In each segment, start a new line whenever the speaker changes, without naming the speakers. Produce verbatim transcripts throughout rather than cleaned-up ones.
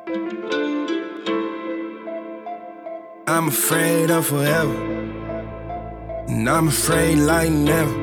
I'm afraid of forever, and I'm afraid like never.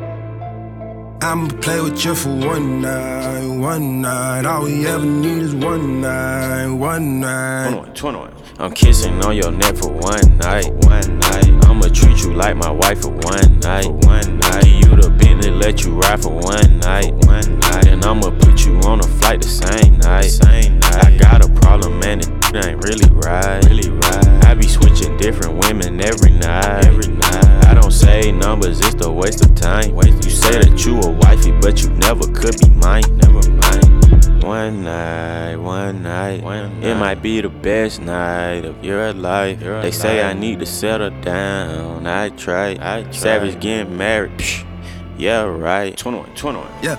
I'ma play with you for one night, one night. All we ever need is one night, one night.
twenty-one, twenty-one. I'm kissing on your neck for one night, one night. I'ma treat you like my wife for one night, one night. Give you the Bentley, let you ride for one night, one night. And I'ma put you on a flight the same night, same night. I got a problem, man, it ain't really right, really right. I be switching different women every night, every night. I don't say numbers, it's a waste of time. You say that you a wifey, but you never could be mine, never mind. One night, one night, one night. It might be the best night of your life. Your they life. Say I need to settle down. I try. I try. Savage getting married. Psh, yeah, right. twenty-one, twenty-one.
Yeah.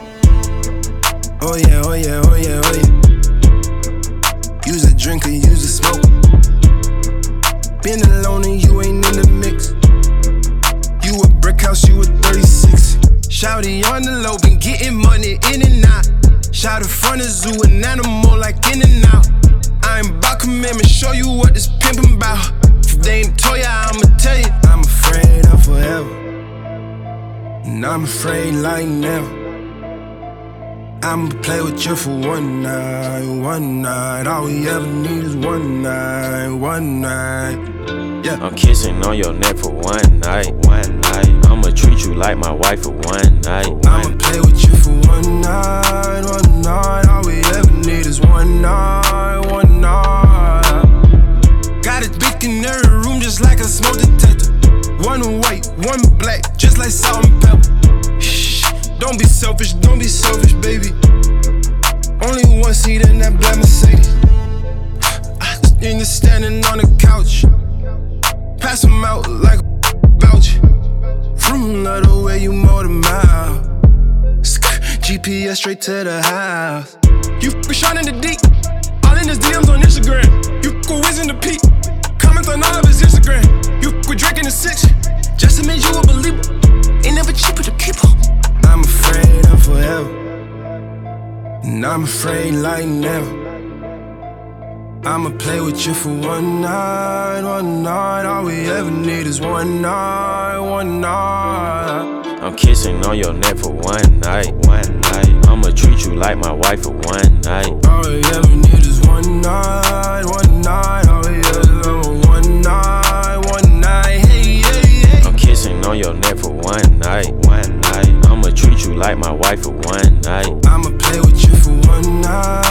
Oh yeah, oh yeah, oh yeah, oh yeah. Use a drinker, use a smoker. Been alone and you ain't in the mix. You a brick house, you a thirty-six. Shouty on the low, been getting money in and out. Shout in front of zoo, an animal like in and out. I ain't about commitment, show you what this pimpin' bout. If they ain't told ya, I'ma tell you. I'm afraid of forever, and I'm afraid like never. I'ma play with you for one night, one night. All we ever need is one night, one night. Yeah.
I'm kissing on your neck for one night, one night. I'ma treat you like my wife for one night, one
I'ma play with you for one night, one night. All we ever need is one night, one night. Got a big in every room just like a smoke detector. One white, one black, just like salt and pepper. Shh, don't be selfish, don't be selfish, baby. Only one seat in that black Mercedes. Niggas standing on the couch, pass them out like a voucher. From the way you mow the mile. G P S straight to the house. You f***ing shot in the deep, all in his D Ms on Instagram. You f***ing whiz in the peak, comment on all of his Instagram. You f***ing drinking the six, just to make you a believer. Ain't never cheaper to keep up. I'm afraid of forever, and I'm afraid like never. I'ma play with you for one night, one night. All we ever need is one night, one night.
I'm kissing on your neck for one night, one night. I'ma treat you like my wife for one night.
All we ever need is one night, one night. All we ever need one night, one night. Hey, hey, hey.
I'm kissing on your neck for one night, one night. I'ma treat you like my wife for one night.
I'ma play with you for one night.